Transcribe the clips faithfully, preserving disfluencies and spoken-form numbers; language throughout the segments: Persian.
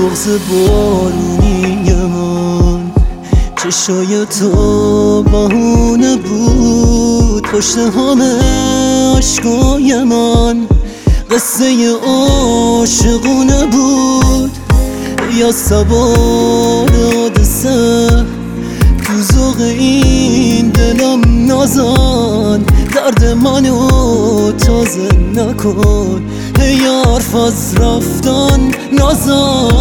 بغض بارونی من، چشای تو بهونه بود، پشت همه عشقای من قصه عاشقونه بود. یا سوار حادثه تو ذوق این دلم نازن، درد منو تازه نکن، هی حرف از رفتن نزن.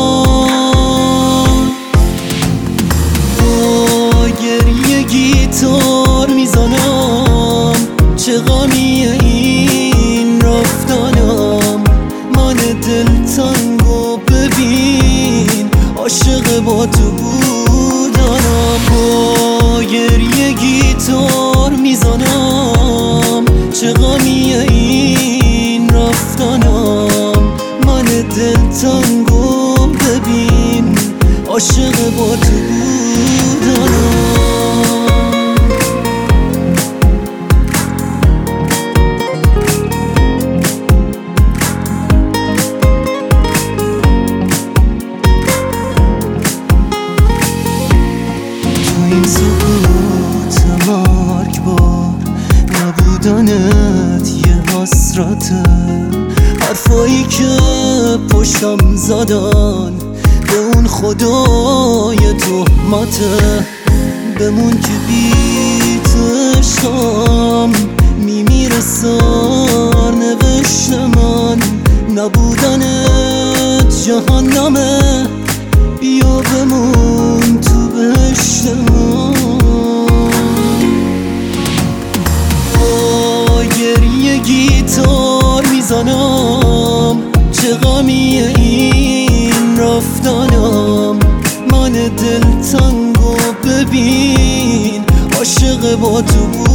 با گریه گیتار میزنم، چه غمیه این رفتنم، من دلتنگو ببین عاشق با تو بودنم. با گریه گیتار میزنم، چه غمیه این رفتنم، من دلتنگو ببین عاشق با تو بودنم. این سکوت مرگبار نبودنت یه حسرته، حرفایی که پشتم زدن به اون خدای تهمته. بمون که بی تو عشقم میمیره سرنوشت من، نبودنت جهنمه، بیا بمون تو بهشت من. با گریه گیتار میزنم، چه غمیه این رفتنم، من دلتنگو ببین عاشق با تو بود.